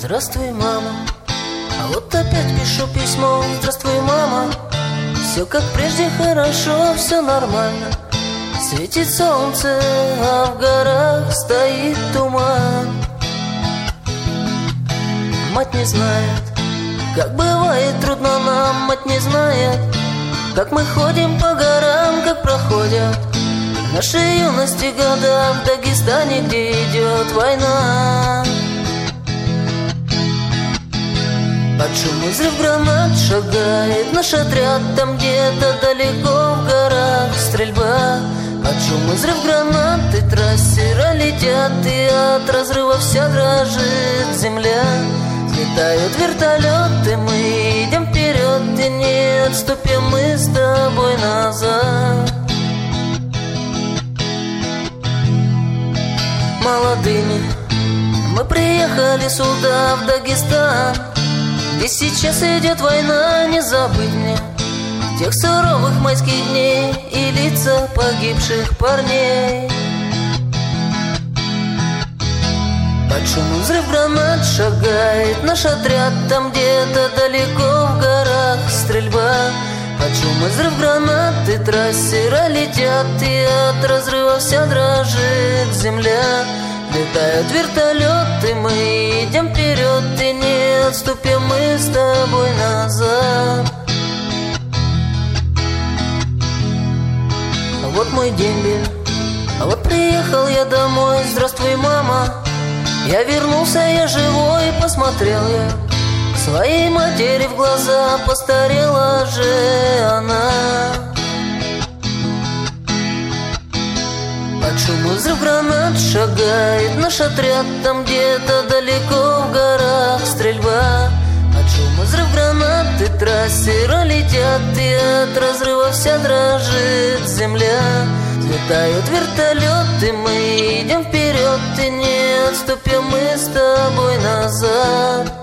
Здравствуй, мама. А вот опять пишу письмо. Здравствуй, мама. Все как прежде, хорошо, все нормально. Светит солнце, а в горах стоит туман. Мать не знает, как бывает трудно нам. Мать не знает, как мы ходим по горам, как проходят наши юности года в Дагестане, где идет война. Под шум и взрыв гранат шагает наш отряд. Там где-то далеко в горах стрельба. Под шум и взрыв гранат и трассера летят, и от разрыва вся дрожит земля. Взлетают вертолеты, мы идем вперед, и не отступим мы с тобой назад. Молодыми мы приехали сюда, в Дагестан, где сейчас идет война. Не забыть мне тех суровых майских дней и лица погибших парней. Под шум и взрыв гранат шагает наш отряд. Там где-то далеко в горах стрельба. Под шум и взрыв гранат и трассера летят, и от разрыва вся дрожит земля. Летают вертолеты, мы идем вперед, и не отступим мы с тобой назад. А вот мой дембель, а вот приехал я домой. Здравствуй, мама. Я вернулся, я живой, посмотрел я своей матери в глаза. Постарела же она. Под шум и взрыв гранат шагает наш отряд. Там где-то далеко в горах стрельба. Под шум и взрыв гранат и трассера летят, и от разрыва вся дрожит земля. Взлетают вертолеты, мы идем вперед, и не отступим мы с тобой назад.